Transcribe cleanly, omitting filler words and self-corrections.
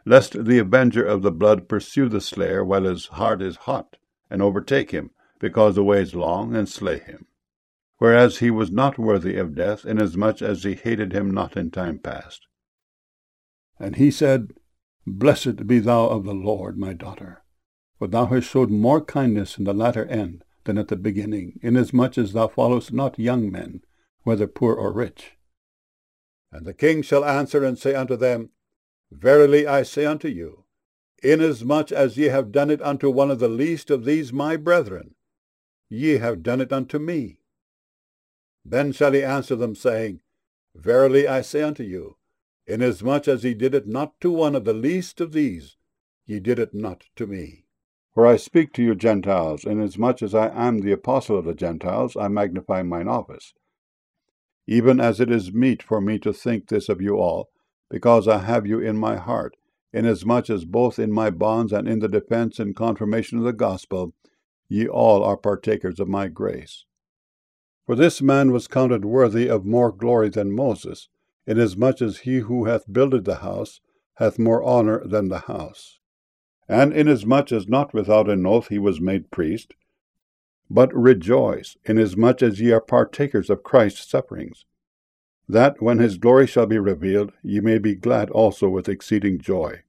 lest the avenger of the blood pursue the slayer while his heart is hot, and overtake him, because the way is long, and slay him. Whereas he was not worthy of death, inasmuch as he hated him not in time past. And he said, Blessed be thou of the Lord, my daughter, for thou hast showed more kindness in the latter end than at the beginning, inasmuch as thou followest not young men, whether poor or rich. And the king shall answer and say unto them, Verily I say unto you, inasmuch as ye have done it unto one of the least of these my brethren, ye have done it unto me. Then shall he answer them, saying, Verily I say unto you, inasmuch as ye did it not to one of the least of these, ye did it not to me. For I speak to you Gentiles, inasmuch as I am the apostle of the Gentiles, I magnify mine office. Even as it is meet for me to think this of you all, because I have you in my heart, inasmuch as both in my bonds and in the defense and confirmation of the gospel, ye all are partakers of my grace. For this man was counted worthy of more glory than Moses, inasmuch as he who hath builded the house hath more honor than the house. And inasmuch as not without an oath he was made priest, but rejoice, inasmuch as ye are partakers of Christ's sufferings, that when his glory shall be revealed, ye may be glad also with exceeding joy.